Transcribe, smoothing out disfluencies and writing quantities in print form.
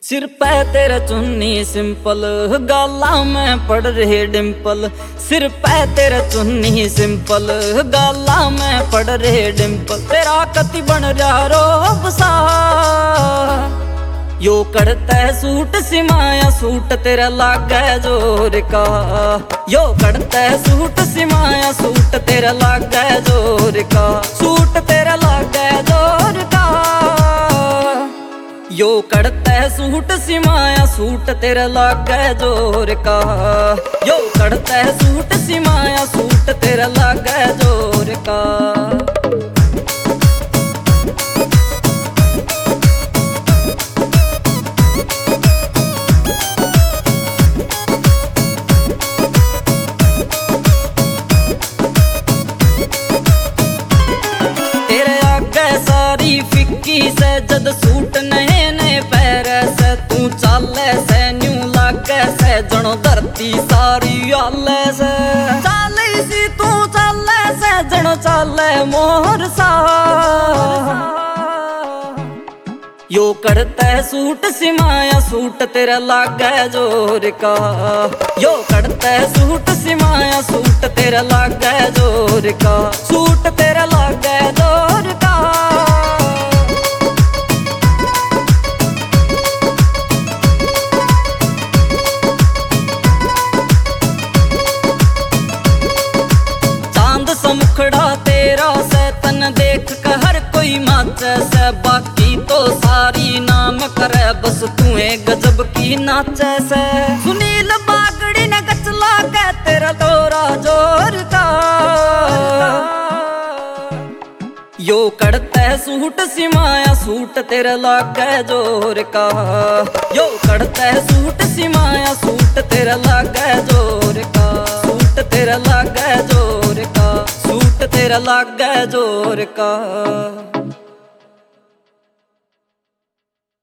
सिर पे तेरा चुन्नी सिंपल, गाला में पड़ रही डिंपल। सिर पे तेरा चुन्नी सिंपल, गाला में पड़ रही डिंपल। तेरा कति बन रहा रोब सा, यो करता है सूट सिमाया सूट तेरा लागे जोर का। यो करता है सूट सिमाया सूट तेरा लागे जोर का। सूट तेरा लागे जोर का। यो करता है सूट सिमाया सूट तेरा लागे जोर का। यो करता है सूट सिमाया सूट तेरा लागे जोर का। तेरे आगे सारी फिक्की से जद सूट नए नए पैर से तू चाले से न्यू लागे से जनो धरती सारी आले से। चाले सी तू चाले से जनो चाले मोर सा। यो करता है सूट सिमाया सूट तेरा लागे जोर का। यो करता है सूट सिमाया सूट तेरा लागे जोर का। सूट तेरा लागे जोर का। चांद समुखड़ा तेरा से तन देख कर हर कोई नाचे से। बाकी तो सारी नाम करे बस तूहे गजब की नाचे से। सुनील बागड़ी ने गचला के तेरा तोरा जोर का। यो करता है सूट सिमाया सूट तेरा लागे जोर का। यो करता है सूट सिमाया सूट तेरा लागे जोर का। सूट तेरा लागे जोर का। सूट तेरा लागे जोर का।